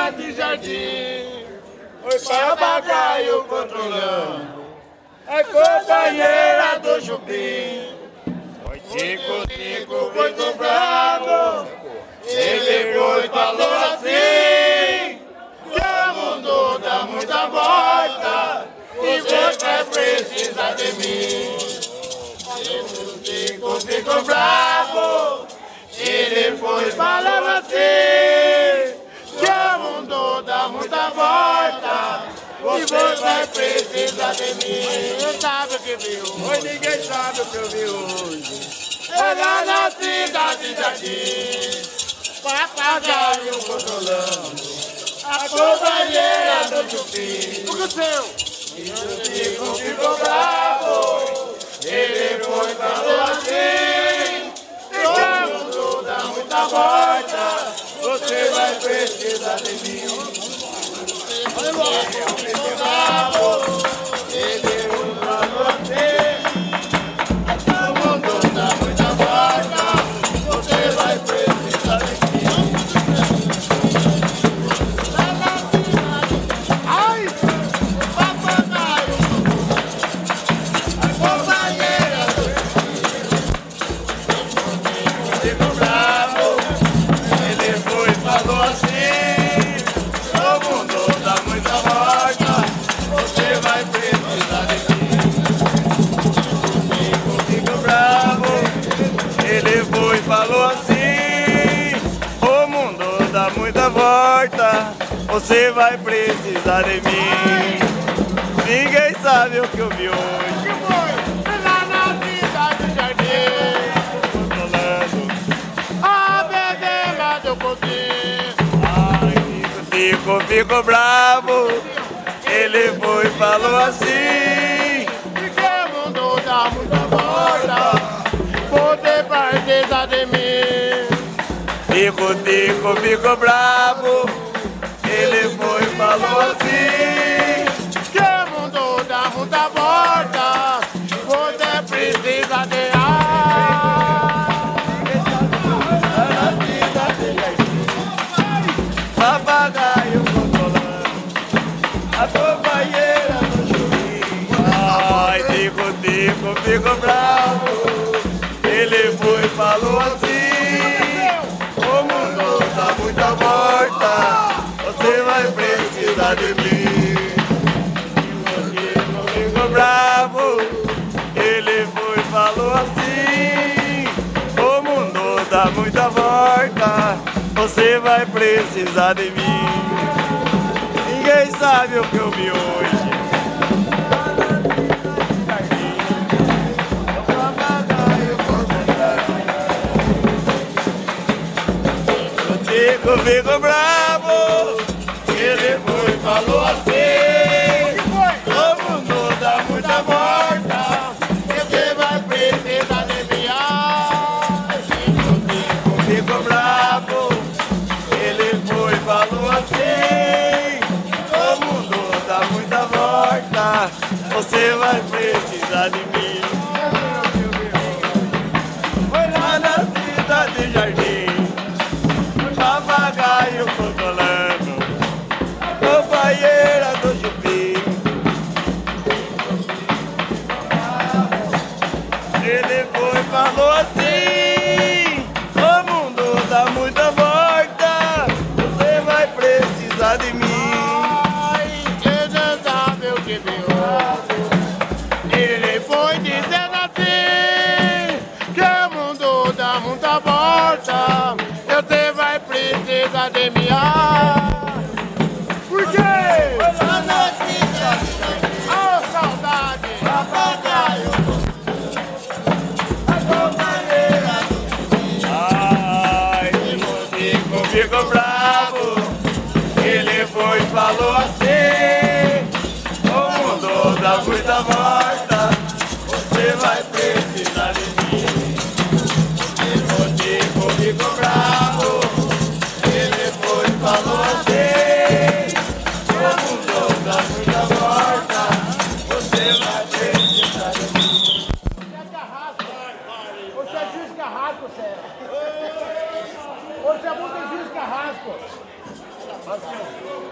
de jardim. Foi papagaio controlando a companheira do chupim. Foi tico-tico, muito bravo. Ele foi e falou assim: que o mundo dá muita volta e você precisa de mim. Tico-tico, bravo. Ele foi falando assim: que o mundo dá muita volta e você precisa de mim. Ninguém sabe o que viu hoje, ninguém sabe o que eu vi hoje. É lá na cidade de Jardim, papagaio controlando a companheira do chupim. O que aconteceu? Tico ficou bravo. Ele foi e falou assim: que o mundo dá muita volta, você vai precisar de mim. Ele ficou bravo. Ele foi e falou assim: que o mundo dá muita volta, você vai precisar de mim. Ai! Papagaio! A companheira do ficou bravo. Ele foi e falou assim: o mundo dá muita volta, você vai precisar de mim. Ficou bravo. Ele foi e falou assim: o mundo dá muita volta, você vai precisar de mim. Ninguém sabe o que eu vi hoje. Que foi? Lá na cidade de Jardim, controlando a bedema do poder. Ai, Tico ficou bravo. Ele foi e falou assim: que o mundo dá muita volta, você precisa de mim. Tico ficou bravo. Ele foi e falou assim: que o mundo dá muita volta, você precisa de papagaio controlando a companheira do chupim. Ai, Tico ficou bravo. Ele foi e falou assim: o mundo dá muita volta, você vai precisar de mim. Tico ficou bravo. Ele foi e falou assim: o mundo dá muita volta, você vai precisar de mim. Ninguém sabe o que eu vi hoje. O Tico ficou bravo. Ele foi e falou assim: o mundo dá muita volta, você vai precisar de mim. Tico ficou bravo. Ele foi e falou assim: o mundo dá muita volta, você vai precisar de mim. Foi lá na cidade de Jardim, papagaio controlando a companheira do chupim. Ele foi e falou assim: o mundo dá muita volta, você vai precisar de mim. Ai, você sabe o que viu. Ele foi dizendo assim: que o mundo dá muita volta, você vai precisar de mim. Por quê? Lá na cidade. Oh, saudade. Papagaio. A companheira. Ai, Tico ficou bravo. Ele foi e falou assim: o mundo dá muita volta, você vai precisar de mim. Tico ficou bravo. Ele foi e falou assim: o mundo dá muita volta, você vai precisar de mim. Você é carrasco. Você é juiz carrasco, você é. Você é muito juiz carrasco. Assim, ó.